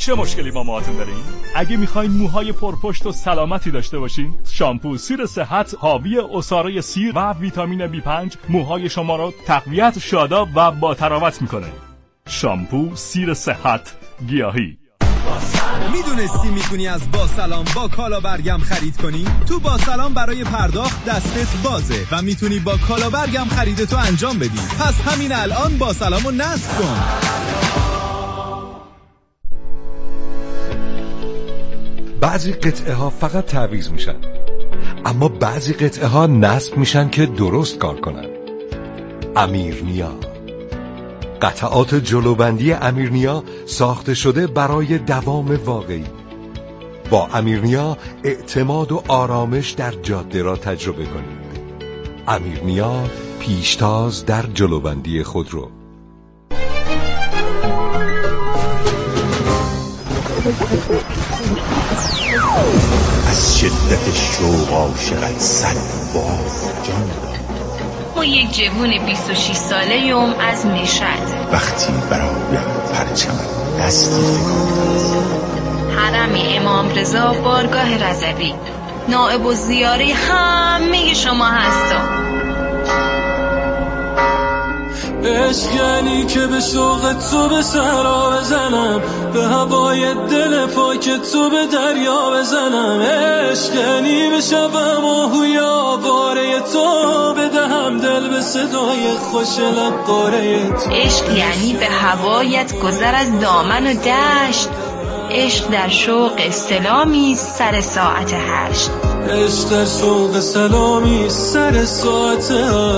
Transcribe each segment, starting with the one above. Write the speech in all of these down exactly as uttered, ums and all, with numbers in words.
چه مشکلی با موهاتون دارین؟ اگه میخواین موهای پرپشت و سلامتی داشته باشین، شامپو سیر صحت حاوی عصاره سیر و ویتامین بی پنج موهای شما رو تقویت، شاداب و با تراوت میکنه. شامپو سیر صحت گیاهی. میدونستی میتونی از با سلام با کالا برگم خرید کنی؟ تو با سلام برای پرداخت دستت بازه و میتونی با کالا برگم خریدتو انجام بدی. پس همین الان با سلامو نصب کن. بعضی قطعه ها فقط تعویض میشن، اما بعضی قطعه ها نصب میشن که درست کار کنن. امیرنیا، قطعات جلوبندی امیرنیا ساخته شده برای دوام واقعی. با امیرنیا اعتماد و آرامش در جاده را تجربه کنید. امیرنیا، پیشتاز در جلوبندی خودرو. از شدت شوق عاشقت صد بار جان داد. ما یک جوون بیست و شش ساله یم از مشهد. وقتی برایم پرچم دستی فکن حرم امام رضا بارگاه رضوی نائب و زیاره همه شما هستم. عشقی که به شوق تو به صحرا بزنم، به هوای دل پاک تو به دریا بزنم. عشقی به شبم آهوی آواره تو بدهم دل به صدای خوش لب قاره تو. عشق یعنی به هوایت گذر از دامن و دشت. عشق در شوق استلامی سر ساعت هشت. عشق در شوق سلامی سر ساعت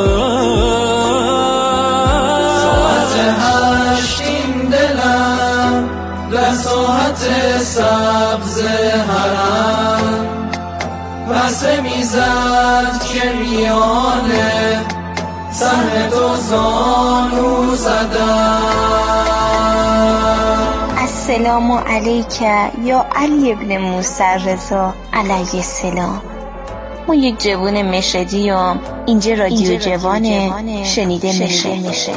هشت. هشت این دلم در ساحت سبز حرم بسه میزد که میانه سهر تو زانو زدم. السلام علیک یا علی ابن موسی رضا علیه السلام. ما یک جوان مشهدیم، اینجا رادیو جوانه، شنیده میشه میشه.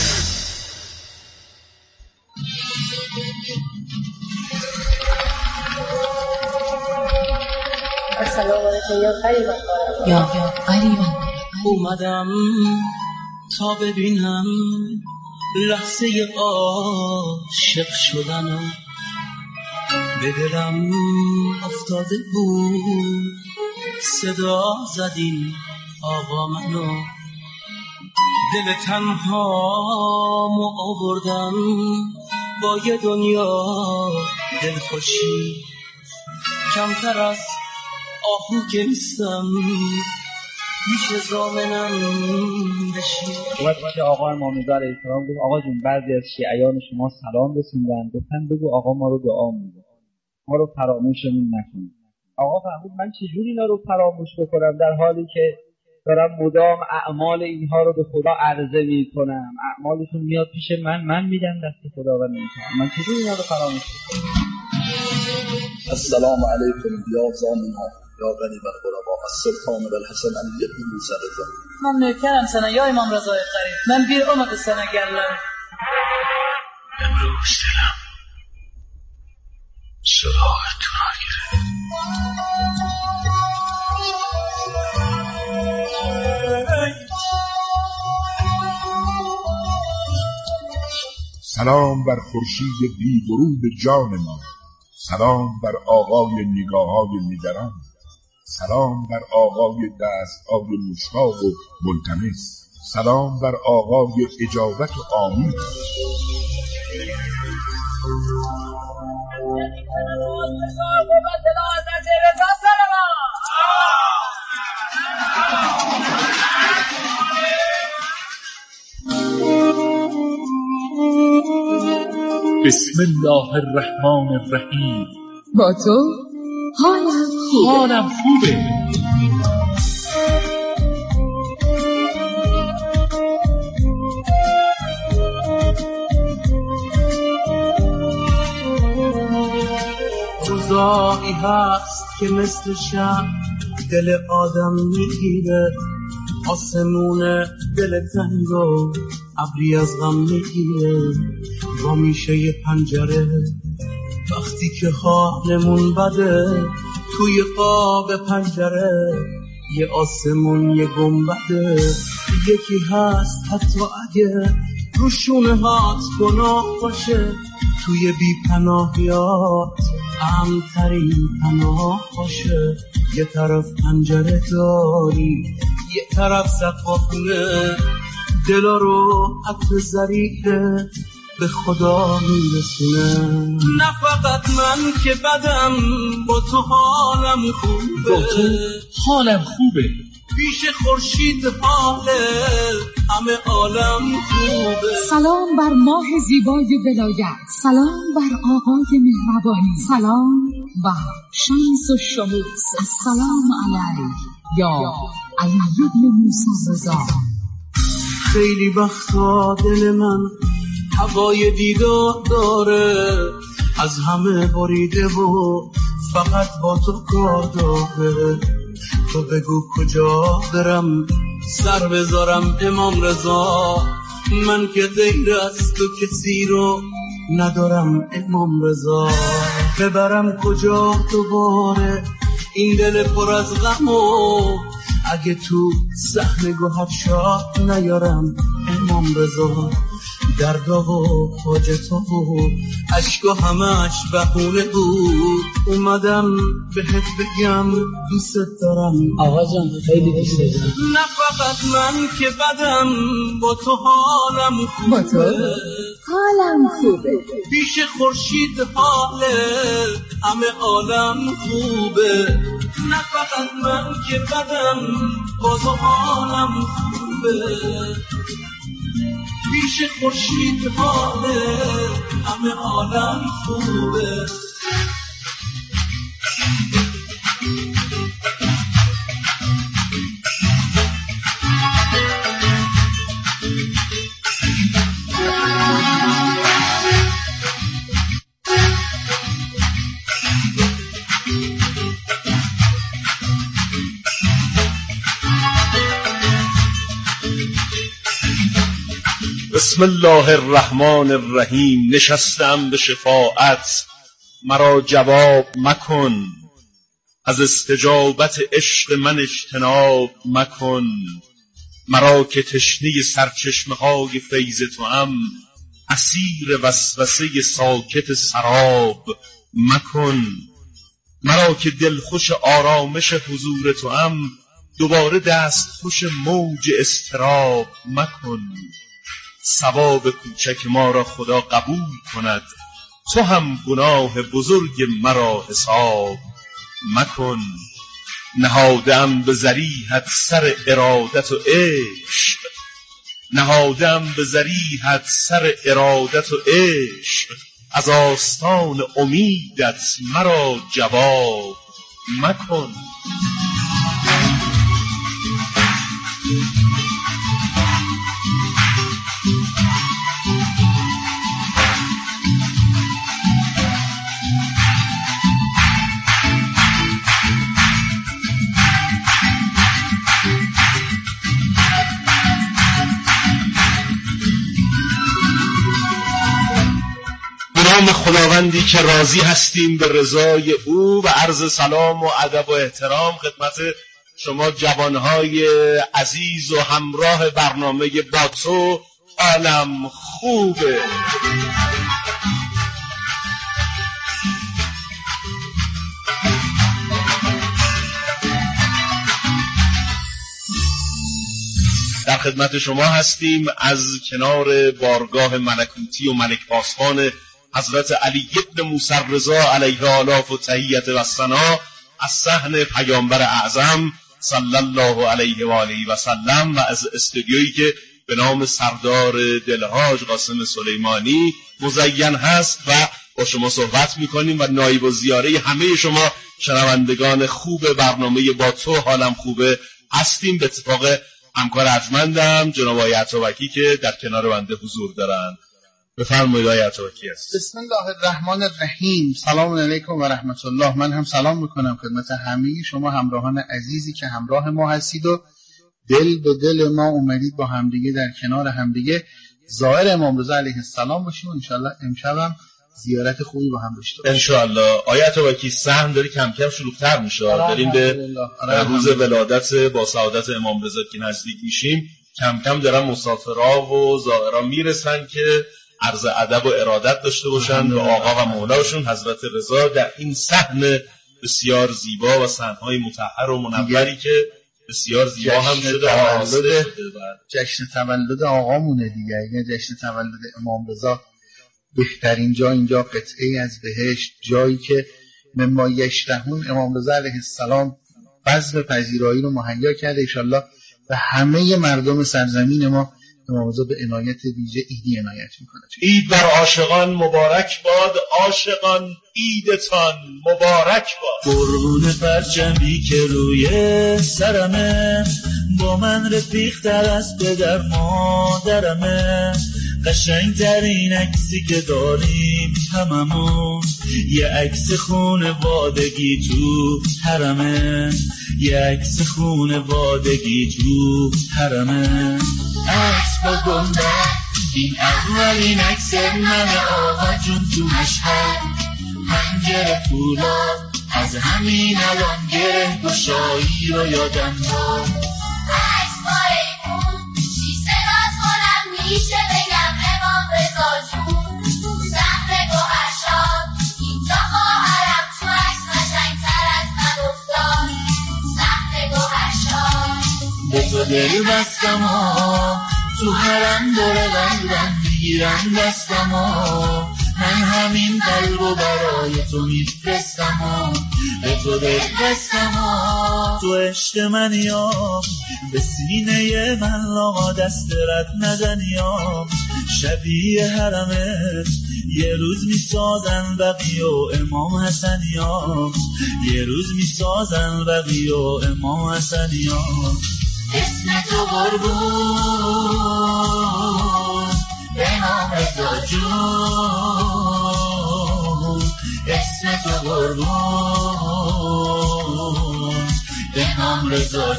یا یا قریبا اومدم تا ببینم لحظه عاشق شدنم. به دلم افتاده بود صدا زدین آقا منو. دل تنهامو آوردم با یه دنیا دلخوشی. کمتر از آهو که نیستم میشه زامنم بشی. وقتی که آقا امام رضا علیه السلام گفت آقا جون بعضی از شیعیان شما سلام رسوندن، گفتن بگو آقا ما رو دعا میده، ما رو فراموشمون نکنید. آقا فهمید من چجوری اینا رو فراموش بکنم در حالی که دارم مدام اعمال اینها رو به خدا عرضه میکنم، اعمالشون میاد پیش من، من میدم دست خدا و نمیکنم. من چجوری اینا رو فراموش بکنم؟ السلام علیکم یا زامنها یا غنی بر غربا السلطان بالحسن علی ابن موسی رضا. من نوکرم سنه یا امام رضا قریب، من بیر اومد سنه گرلم. امروز دلم سراغ تو را گرفت. سلام بر خورشید بی غروب جان ما، سلام بر آقای نگاه‌های نگران، سلام بر آقای دست‌های مشتاق و ملتمس، سلام بر آقای اجابت و آمین. بسم الله الرحمن الرحیم. با تو حالم خوبه. حالم خوبه. روزایی هست که مثل شب دل آدم میگیره، آسمون دل تنگ و ابری از غم میگیره. با میشه یه پنجره وقتی وقتی که حالمون بده توی قاب پنجره یه آسمون یه گنبده یکی هست حتی اگه روشونه هات گناه باشه توی بی پناهیات امترین پناه باشه یه طرف پنجره داری یه طرف سقفونه دلا رو عطر ظریفه به خدا میرسونه نه فقط من که بدم با تو حالم خوبه با تو حالم خوبه پیش خورشید حاله همه عالم خوبه سلام بر ماه زیبای ولایت، سلام بر آقای مهربانی، سلام بر شمس و شموس، السلام علیک یا علی ابن موسی رضا. خیلی وقتا دل من هوای دیدار داره از همه بریده و فقط با تو کار داره تو بگو کجا برم سر بذارم امام رضا من که غیر از تو کسی رو ندارم امام رضا ببرم کجا دوباره این دل پر از غم و اگه تو سهم گوهر شاد نیارم امام رضا دردا و حاجتا و عشقا همش بهونه بود اومدم بهت بگم دوست دارم آقا جان خیلی دوست دارم نه فقط من که بدم با تو حالم خوبه با تو حالم خوبه پیش خورشید حاله همه عالم خوبه نه فقط من که بدم با تو حالم خوبه پیش خورشید حاله همه عالم خوبه بسم الله الرحمن الرحیم. نشستم به شفاعت مرا جواب مکن از استجابت عشق من اجتناب مکن مرا که تشنه سرچشمه های فیض تو هم اسیر وسوسه ساکت سراب مکن مرا که دلخوش آرامش حضور تو هم دوباره دست خوش موج اضطراب مکن ثواب کوچک ما را خدا قبول کند تو هم گناه بزرگ مرا حساب مکن نهادم به ذریحت سر ارادت و عشق نهادم به ذریحت سر ارادت و عشق از آستان امیدت مرا جواب مکن نام خداوندی که راضی هستیم به رضای او و عرض سلام و ادب و احترام خدمت شما جوانهای عزیز و همراه برنامه با تو حالم خوبه. در خدمت شما هستیم از کنار بارگاه ملکوتی و ملک پاسبان حضرت علی ابن موسی رضا علیه آلاف و تحیت و ثنا از صحن پیامبر اعظم صلی الله علیه و آله و سلم و از استودیویی که به نام سردار دلهاج قاسم سلیمانی مزین هست و با شما صحبت میکنیم و نایب و زیاره همه شما شنوندگان خوب برنامه با تو حالم خوبه هستیم. به اتفاق همکار ارجمندم جناب آقای عطابکی که در کنار بنده حضور دارن. بفرمایید آقای عطابکی است. بسم الله الرحمن الرحیم. سلام علیکم و رحمت الله. من هم سلام میکنم خدمت همه شما همراهان عزیزی که همراه ما هستید و دل به دل ما اومدید با همدیگه در کنار همدیگه زائر امام رضا علیه السلام باشیم و انشالله امشب هم زیارت خوبی با هم داشته باشیم انشاءالله. آیت و کی سهم داری کم کم شلوغ‌تر میشه. داریم به روز ولادت با سعادت امام رضا که نزدیک میشیم، کم کم دارن مسافرها و زائرها میرسن که عرض ادب و ارادت داشته باشن به آقا و مولاشون حضرت رضا در این صحن بسیار زیبا و صحنه‌های مطهر و منوری که بسیار زیبا هم شده. تولد جشن تولد آقامونه دیگه. اگه جشن تولد امام رضا بهترین جا اینجا قطعه از بهشت، جایی که مما یشتهون امام رضا علیه السلام بزم پذیرایی رو مهیا کرده. انشالله به همه مردم سرزمین ما امام رضا به عنایت ویژه ایدی عنایت میکنه. عید بر عاشقان مبارک باد، عاشقان عیدتان مبارک باد. قربون پرچمی که روی سرمه، با من رفیق تر از پدر مادرمه. قشنگترین عکسی که داریم هممون، یه عکس خونوادگی تو حرمه. یه عکس خونوادگی تو حرمه. عکس با گنده، این اولین عکس من آقا جون تو مشهد. پنجره فولاد، از همین الان گره گشایی رو یادم داد. عکس با ایمون، شیسته راز کنم میشه بگم امام رضا جون. تو صحنه گوهرشاد، اینجا خواهرم تو عکس قشنگتر از من افتاد. صحنه گوهرشاد، به تو دل بستم ها، تو حرم دور قلبم میگیرم دستم ها. من همین قلب و برای تو میفرستم ها، به تو دل بستم ها. تو عشق من یا به سینه من لاغا دست رد نزنی یا. شبیه حرمت یه روز میسازن بقی و امام حسن یا. یه روز میسازن بقی و امام حسن یا. اسم تو قربون امام رضا جون. اسم تو قربون امام رضا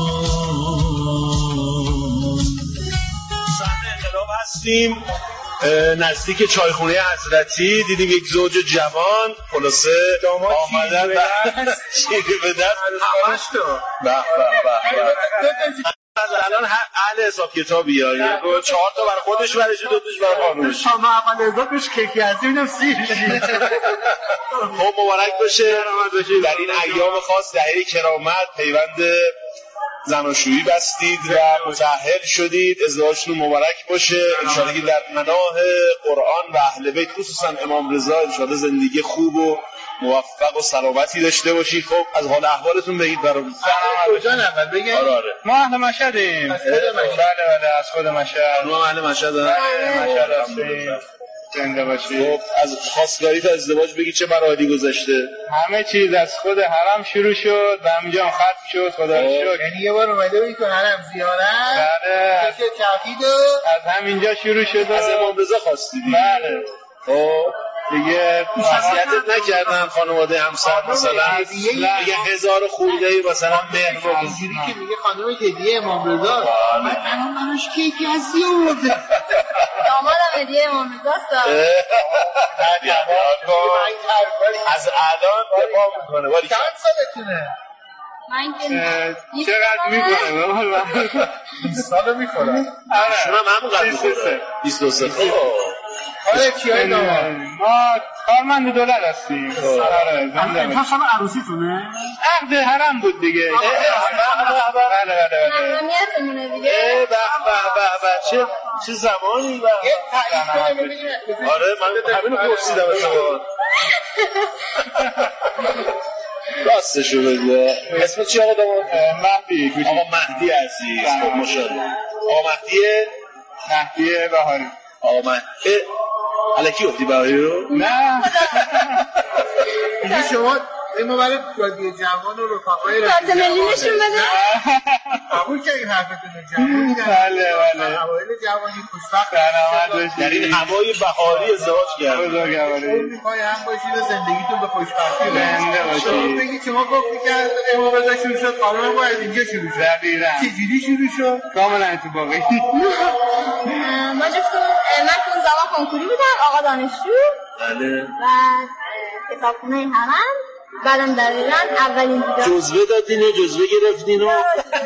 جون. صحنه انقلاب هستیم نزدیک چایخونه حضرتی. دیدیم یک زوج جوان خلاصه آمدن و چیزی به دست همش تو به به به. الان اهل حساب کتابی ها چهار تا برای خودش برش دو تاش برای خانومش. شما اول ازادش کیکی هستی اینم سیر. خب مبارک باشه در این ایام خاص دهه کرامت. پیوند زناشویی بستید و متأهل شدید. ازدواجتون مبارک باشه. انشاءالله که در پناه قرآن و اهل بیت خصوصا امام رضا انشاءالله زندگی خوب و موفق و سلامتی داشته باشید. خب از حال احوالتون بگید برام. کجا اول بگید؟ آره آره ما اهل مشهدیم. از خود مشهد. بله بله از خود مشهد. ما اهل مشهد هستیم. زنده باشید. خب از خواستگاریت از ازدواج بگید چه مراحلی گذشته؟ همه چیز از خود حرم شروع شد و همینجا ختم شد. خدا رو شکر. یعنی یه بار اومده بودی تو حرم زیارت؟ بله. چه توحید از همینجا شروع شد. از امام رضا خواستید؟ بله. خب دیگه وصیتت نکردن خانواده همسر مثلا دیگه هزار خورده مثلا مهر رو اینجوری که میگه خانم هدیه امام رضا بعد الان منوش کیکی هستی آورده دامادم هدیه امام رضاست. از الان دفاع میکنه. ولی چند سالتونه؟ من که چقدر میکنه؟ بیست سالو میکنه. شما هم همون قدر میکنه بیست و سه. آره چی های داماد؟ ما کارمند دولت هستیم. انتا شب عروسیتونه؟ عقد حرم بود دیگه. بله بله بله مهمانیتمونه دیگه. به به به به چه چه زمانی و آره من همینو پرسیدم از شما. راستشو بگو. اسم چی آقا داماد؟ مهدی. آقا مهدی عزیز. خب ماشاءالله. آقا مهدی مهدی بهاری. آقا مهدی الکی گفتی بهاری رو؟ نه. میگه شما ما برای رادیو جوان و رفقای رادیو ملی نشون بده. قبول کردین حرفتون رو جوان. بله بله. اوایل جوانی خوشبخت در این هوای بهاری ازدواج کردید. بزرگواری. میخوای هم باشید و زندگیتون به خوشبختی زنده باشید. شما بگید شما گفتی که امام رضا شروع شد، خانم ما از اینجا شروع شد. دقیقاً. چجوری شروع شد؟ کاملا اتفاقی. ما جفتمون من تو زمان کنکوری بودم، آقا دانشجو. بله. بعد کتابخونه حرم، بعدم در ایران اولین دیدار. جزوه دادین و جزوه گرفتین و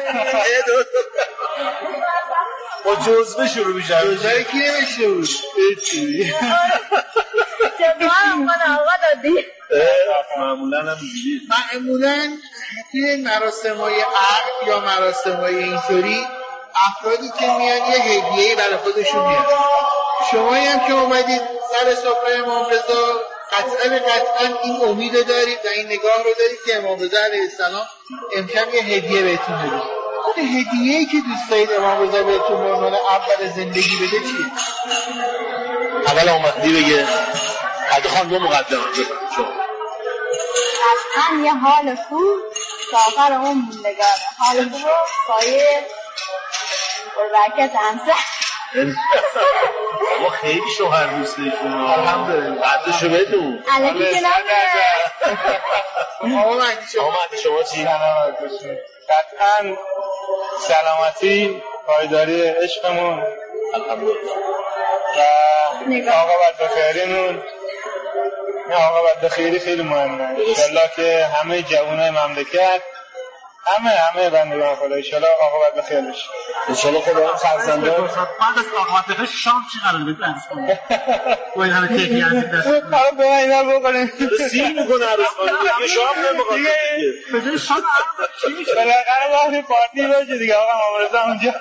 با جزوه شروع میشه. جزوه کی نوشته بود؟ هیچی. جزوه هم خود آقا دادی. معمولا هم میگید. معمولا توی مراسم‌های عقد یا مراسم‌های اینطوری افرادی که میان یه هدیه‌ای برای خودشون میارن. شمایی هم که اومدید سر سفره امام رضا قطعا قطعا این امید رو دارید و این نگاه رو دارید که امام رضا علیه السلام امشب یه هدیه بهتون بده. اون هدیه‌ای که دوست دارید امام رضا بهتون به عنوان اول زندگی بده چیه؟ اول آمدی بگه حتی خانم مقدم قطعا یه حال خوب سافر اون موندگاره. حال خوب و سایه بربرکت همسه. ما خیلی شوهر دوستیشون الحمدلله. قدرشو بدون الکی که نمیره. آقا مهدی شما شما چی؟ سلامت باشید. قطعا سلامتی پایداری عشقمون الحمدلله و آقا بدبخیریمون. نه آقا بدبخیری خیلی مهمه. انشالله که همه جوانای مملکت همه همه بندگان خدا انشالله آقا بدبخیر بشه. انشالله خدا فرزنده بعد از آقا بدبخیر شام چی قراره بده عرض کنید؟ باید همه تیکی از این دست حالا به من اینا بکنیم. سیر میکنه عرض کنید دیگه شام نمیخواد دیگه. به جای شام چی میشه؟ بالاخره وقتی پارتی باشه دیگه آقا امام رضا اونجا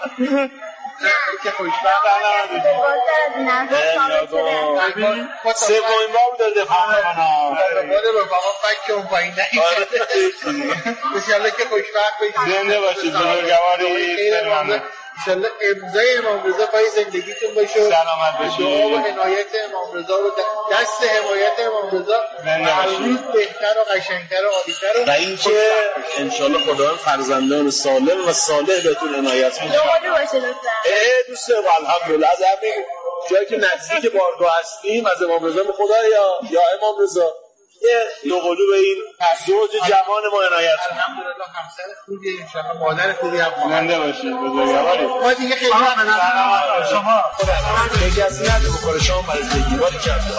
که خوشبخت الان بازتر از این حرفا ثابت شده. سومین بار داده خانم بوده رفقا فکر اون پایین نگیده. انشالله که خوشبخت باشید. زنده باشید بزرگواری سلامت. انشالله امضای امام رضا پای زندگیتون باشه. سلامت باشید. دعا و عنایت امام رضا و دست حمایت امام رضا هر روز بهتر و قشنگتر و عالی‌تر و اینکه انشالله خداوند فرزندان سالم و صالح بهتون عنایت کنه. دوقلو باشه لطفا. اه دوست الحمدلله از همین جایی که نزدیک بارگاه هستیم از امام رضا به خدایا یا امام رضا یه دوقلو به این زوج جوان ما عنایت کنه. الحمدلله همسر خوبی انشالله مادر خوبی هم زنده باشید بزرگواری. ما دیگه خیلی سلامت شما خدا خیلی از نده بخوره شما برای زندگی کرد.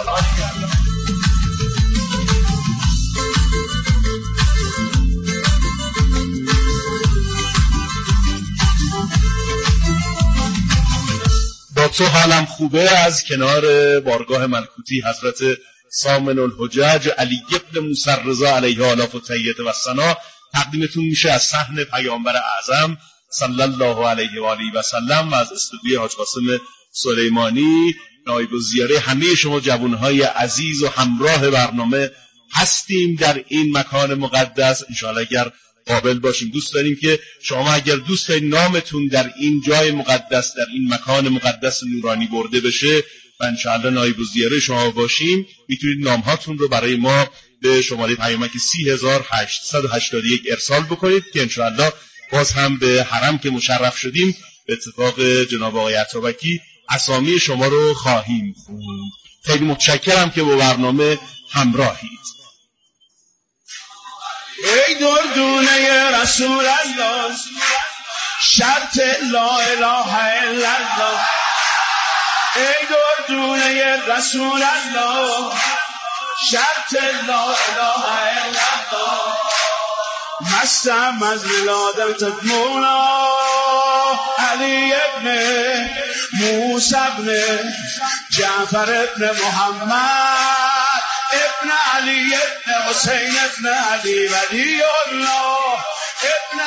با تو حالم خوبه از کنار بارگاه ملکوتی حضرت سامن الحجج علی ابن موسی رضا علیه آلاف و تحیت و ثنا تقدیمتون میشه از صحن پیامبر اعظم صلی الله علیه و آله و سلم و از استودیوی حاج قاسم سلیمانی نایب الزیاره همه شما جوانهای عزیز و همراه برنامه هستیم در این مکان مقدس. انشاءالله اگر قابل باشیم دوست داریم که شما اگر دوست دارید نامتون در این جای مقدس در این مکان مقدس نورانی برده بشه و انشاءالله نایب الزیاره شما باشیم میتونید نامهاتون رو برای ما به شماره پیامک سی هزار هشتصد و هشتاد و یک ارسال بکنید که انشاءالله باز هم به حرم که مشرف شدیم به اتفاق جناب آقای عطابکی اسامی شما رو خواهیم خوند. خیلی متشکرم که با برنامه همراهید. ای دردونه رسول الله شرط لا اله الا الله. ای دردونه رسول الله شرط لا اله الا الله. مستم از ولادتت مولا علی ابن موسی ابن جعفر ابن محمد ابن علی ابن حسین ابن علی ولی الله ابن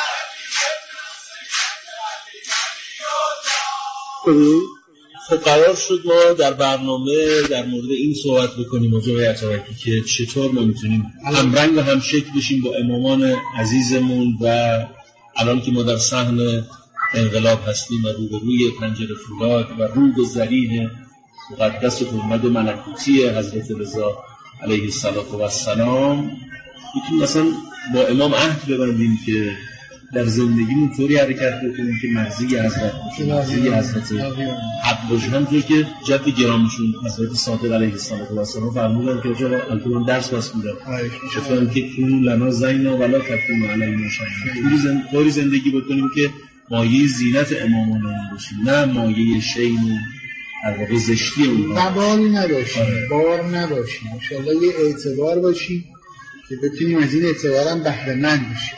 خب قرار شد ما در برنامه در مورد این صحبت بکنیم آقای عطابکی که چطور ما میتونیم همرنگ و همشکل بشیم با امامان عزیزمون و الان که ما در صحن انقلاب هستیم و روبروی پنجره فولاد و رو به ذریح مقدس و محمد ملکوتی حضرت رضا علیه السلام میتونیم مثلا با امام عهد ببندیم که در زندگیمون طوری حرکت بکنیم که مرضی حضرت باشه، مرضی حضرت حق باشه. همونطور که جد گرامشون حضرت صادق علیه السلام فرمودن که جا الان درس بس میدن شفاهم که کون لنا زینا ولا تکون علینا شیئا، طوری زندگی بکنیم که مایه زینت امامانمون باشیم، نه مایه شین و در واقع زشتی اونها، وبال نباشیم، بار نباشیم، انشاءالله یه اعتبار باشیم که بتونیم از این اعتبار هم بهره مند بشیم.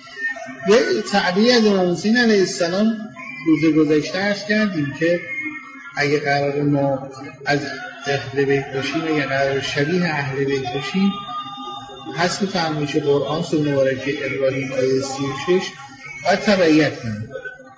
یه تعبیری از امام حسین علیه السلام روز گذشته عرض کردیم که اگه قرار ما از اهل بیت باشیم، اگه قرار شبیه اهل بیت باشیم، حسب فرمایش قرآن سوره مبارکه ابراهیم آیه سی و شش باید تبعیت کنیم،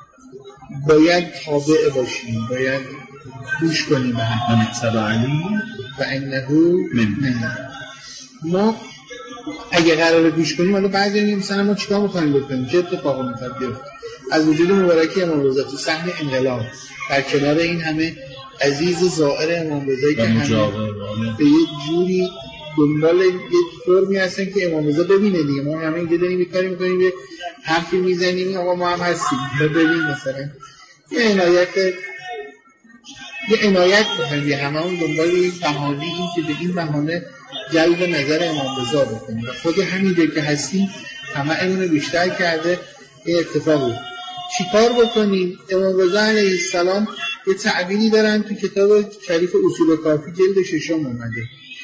باید تابع باشیم، باید گوش کنیم به هم. من اتبعنی و انه من. ما اگه قراره گوش کنیم، حالا بعضی میگن مثلا ما چیکار می‌خوایم بکنیم، چه اتفاقی می‌افتاد بیفته از وجود مبارکی امام رضا تو صحن انقلاب در کنار این همه عزیز زائر امام رضا که همه به یه جوری دنبال یه فرمی هستن که امام رضا ببینه دیگه، ما همه اینجا داریم یه کاری می‌کنیم، یه حرفی میزنیم آقا ما هم هستیم ببین، مثلا یه عنایت یه عنایت بکنیم، یه همه اون دنبال این بهانه، این که به این بهانه جلب نظر امام رضا بکنیم و خود همین جایی که هستیم طمعمون رو بیشتر کرده این اتفاقی. چی کار بکنیم؟ امام رضا علیه السلام یه تعبیری دارن تو کتاب شریف اصول کافی جلد ششم اومده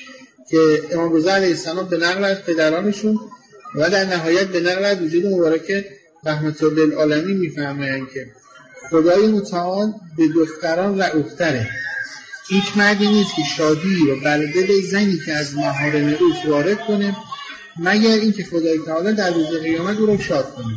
که امام رضا علیه السلام به نقل از پدرانشون و در نهایت به نقل از وجود مبارک رحمت الله للعالمین میفرمایند که خدای متعال به دختران رعوفتره، هیچ مردی نیست که شادی رو بر دل زنی که از محارم او وارد کنه مگر اینکه خدای تعالی در روز قیامت او رو شاد کنه.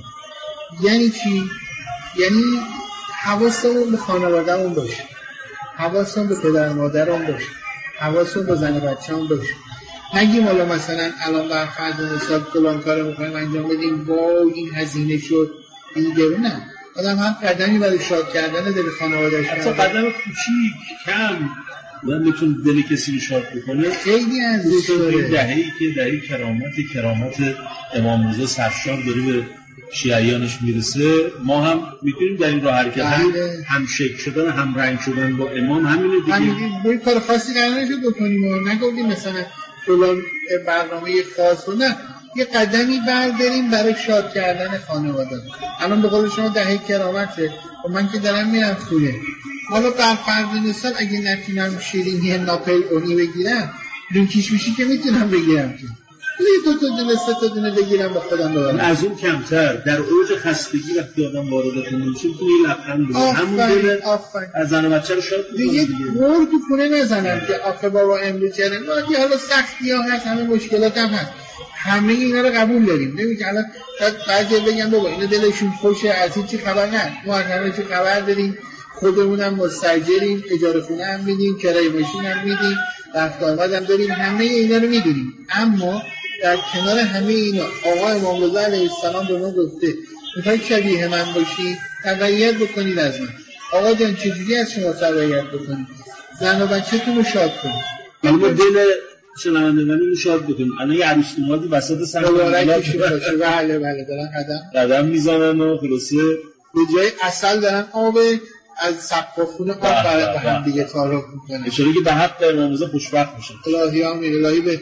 یعنی چی؟ یعنی حواسمون به خانواده‌مون باشه، حواسمون به پدر مادرمون باشه، حواسمون به زن و بچه‌مون باشه. نگیم حالا مثلا الان بر فرض مثال فلان کارو می‌خوایم انجام بدیم، وای این هزینه شد، این دیگه نه. آدم هم قدمی برای شاد کردن دل خانواده‌اش، حتی قدم کوچیک کم من میتونه دل کسی رو شاد بکنه، خیلی ارزش داره. دهه‌ای که دهه کرامت کرامت امام رضا سرشار داره به شیعیانش میرسه، ما هم میتونیم در این راه حرکت هم هم شکل شدن، هم رنگ شدن با امام همینه دیگه. همین کار خاصی قرار نشد بکنیم و نگفتیم مثلا فلان برنامه خاص و نه، یه قدمی برداریم برای شاد کردن خانواده. الان به قول شما دهه کرامته و من که دارم میرم خونه، حالا بر فرض مثال اگه نتونم شیرینی ناپیونی بگیرم، دون کشمشی که میتونم بگیرم که یه دو تا دونه سه تا دونه بگیرم با خودم ببرم. از اون کمتر در اوج خستگی وقتی آدم وارد خونه میشه میتونه یه لبخند بزنه، همون دونه از زن و بچه رو شاد می‌کنه دیگه. قول تو خونه نزنم که آخه بابا امروز چرا ما حالا سختی ها هست، همه مشکلات هم هست، همه اینا رو قبول داریم. نمیگه الان بعضی بگن بابا اینا دلشون خوشه از هیچ چی خبر نه، ما از همه چی خبر داریم، خودمونم مستاجریم، اجاره خونه هم میدیم، کرایه ماشین هم میدیم، رفت آمد هم داریم، همه اینا رو میدونیم. اما در کنار همه اینا آقا امام رضا علیه السلام به ما گفته میخواید شبیه من باشید تبعیت بکنید از من. آقا جان چجوری از شما تبعیت بکنید؟ زن و بچه‌تون رو شاد کنید. ما دل شنوندگان رو شاد بکنیم. الان یه عروس اومدی وسط سر مبارکش باشه. بله بله دارن قدم قدم میزنن و خلاصه به جای عسل دارن آب از سقف‌خونه آب برای به هم دیگه تعارف میکنن. اشاره که به حق امام رضا خوشبخت میشن. الهی آمین. الهی به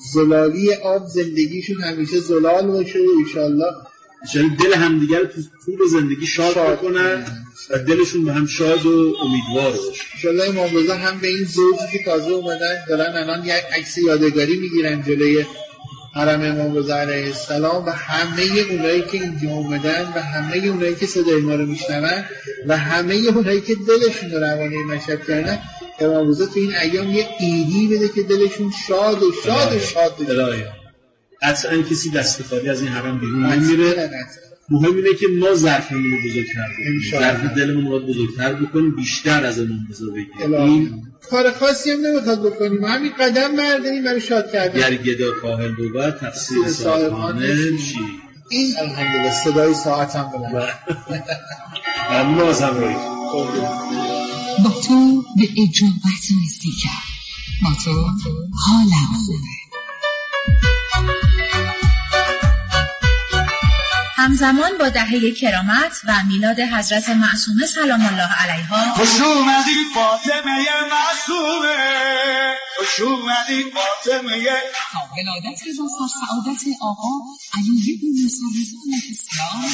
زلالی آب زندگیشون همیشه زلال باشه و انشالله اشاره دل همدیگر رو تو طول زندگی شاد بکنن و دلشون به هم شاد و امیدوار باشه. انشالله امام رضا هم به این زوجی که تازه اومدن دارن الان یک عکس یادگاری میگیرن جلوی حرم امام رضا علیه السلام و همه اونایی که اینجا اومدن و همه اونایی که صدای ما رو میشنون و همه اونایی که دلشون رو روانه مشهد کردن، امام رضا تو این ایام یه ایدی بده که دلشون شاد و شاد و شاد بشه. قطعا کسی دستخالی از این حرم بیرون نمیره. مهم اینه که ما ظرفمون رو بزرگتر بکنیم، ظرف دلمون رو بزرگتر بکنیم، بیشتر از امام رضا بگیریم. این کار خاصی هم نمیخواد بکنیم، همین قدم برداریم برای شاد کردن. گر گدا کاهل بود تفسیر صاحبانه چی؟ این الحمدلله صدای ساعت هم بلند. ممنون از همراهی. با تو به اجابت نزدیکم، با تو حالم خوبه. همزمان با دهه کرامت و میلاد حضرت معصومه سلام الله علیها، خوش اومدی فاطمه معصومه، خوش اومدی فاطمه. تا ولادت و سرسعادت آقا علی بن موسی رضا علیه السلام،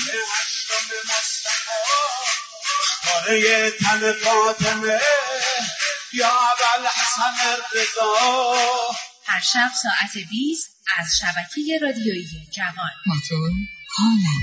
پاره تن فاطمه یا ابوالحسن رضا. هر شب ساعت بیست از شبکه رادیویی جوان. ماتون حالم.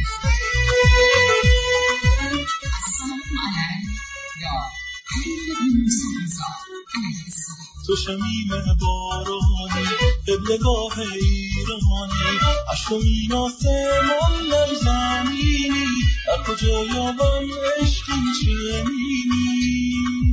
السلام علیکم یا علی بن موسی رضا علیه السلام. تو شمیم بارانی قبلگاه ایرانی، عشق و میناسمان در زمینی، در کجا یابم عشقی چنینی.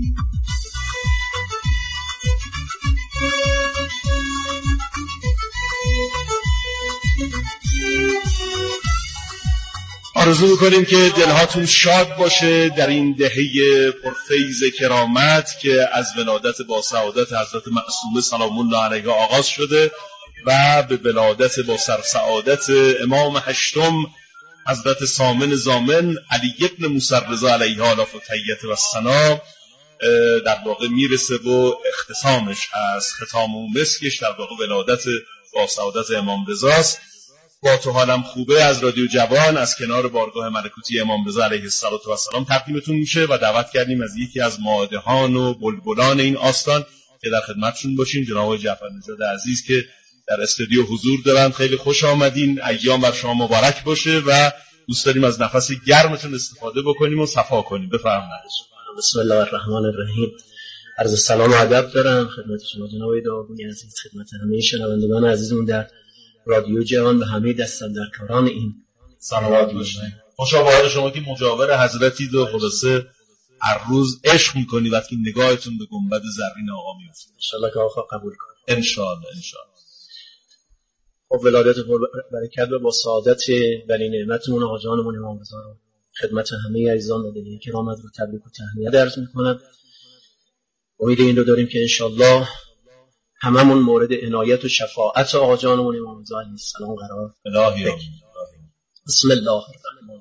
آرزو میکنیم که دلهاتون شاد باشه در این دهه پرفیض کرامت که از ولادت با سعادت حضرت معصومه سلام الله علیها آغاز شده و به ولادت با سرسعادت امام هشتم حضرت ثامن ضامن علی بن موسی رضا علیه آلاف و تحیت و ثنا در واقع میرسه و اختتامش از ختام و مسکش در واقع ولادت با سعادت امام رضاست. با تو حالم خوبه از رادیو جوان از کنار بارگاه ملکوتی امام رضا علیه السلام تقدیمتون میشه و دعوت کردیم از یکی از مادهان و بلبلان این آستان که در خدمتشون باشیم، جناب جعفر نژاد عزیز که در استودیو حضور دارن. خیلی خوش آمدین، ایام بر شما مبارک باشه و دوست داریم از نفس گرمتون استفاده بکنیم و صفا کنیم. بفرمایید. بسم الله الرحمن الرحیم. عرض سلام و ادب دارم خدمت شما جناب داوودی عزیز، خدمت همه شنوندگان عزیزمون در رادیو جوان و همه دستاندرکاران این سلامت باشید. خوشا به حال شما که مجاور حضرتید و خلاصه هر روز عشق میکنی وقتی نگاهتون به گنبد زرین آقا میفته. ان شاء الله که آقا قبول کنه. ان شاء الله ان شاء الله. خب ولادت برکت و با سعادت ولی نعمتمون آقا جانمون امام رضا رو خدمت همه عزیزان و دلیل کرامت رو تبریک و تهنیت عرض میکنم. امید این رو داریم که ان شاء الله هممون مورد عنایت و شفاعت آقا جانمون امام رضا علیه السلام قرار بگیریم. بسم الله الرحمن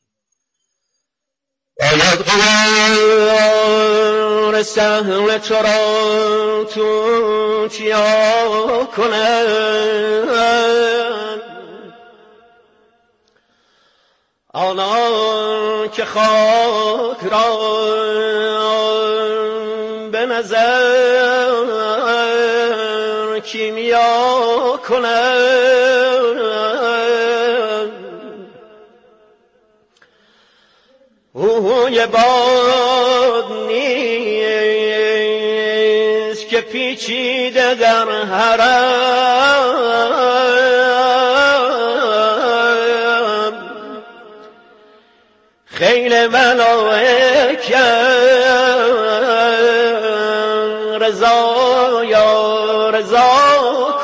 باید قرار سهل تو را تو چیا کنن، آنان که خاک را به نظر کیمیا کنن، اوه باد نیست که پیچیده در حرم، خیل ملائکه رضا یا رضا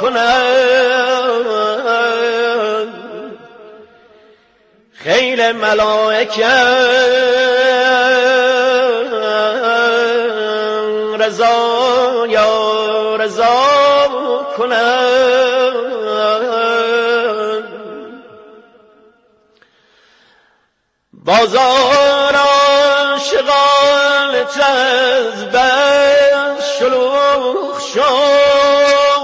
کنن، خیل ملائکه رضا یا رضا کنن. بازار عاشقان از بس شلوغ شد،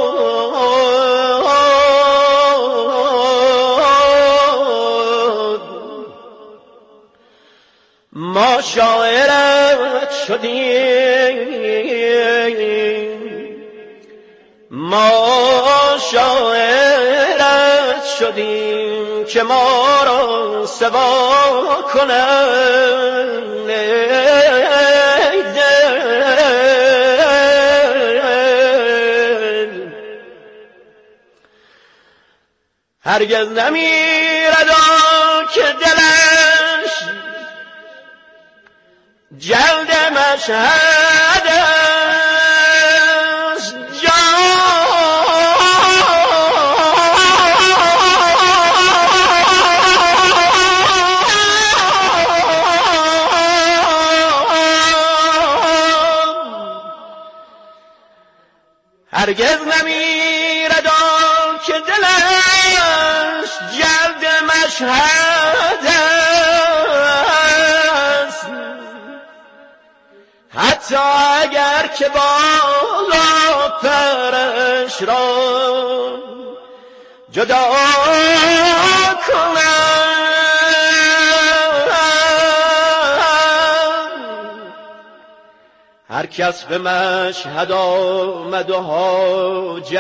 ما شاعرت شدیم، ما شاعرت شدیم که ما را سوا کنن. هرگز نمیرد آن که دلش جلد مشهد است، هرگز نمیرد آن که دلش جلد مشهد مشهد است، حتی اگر که بالا پرش را جدا کنم. هر کس به مشهد آمد و حاجت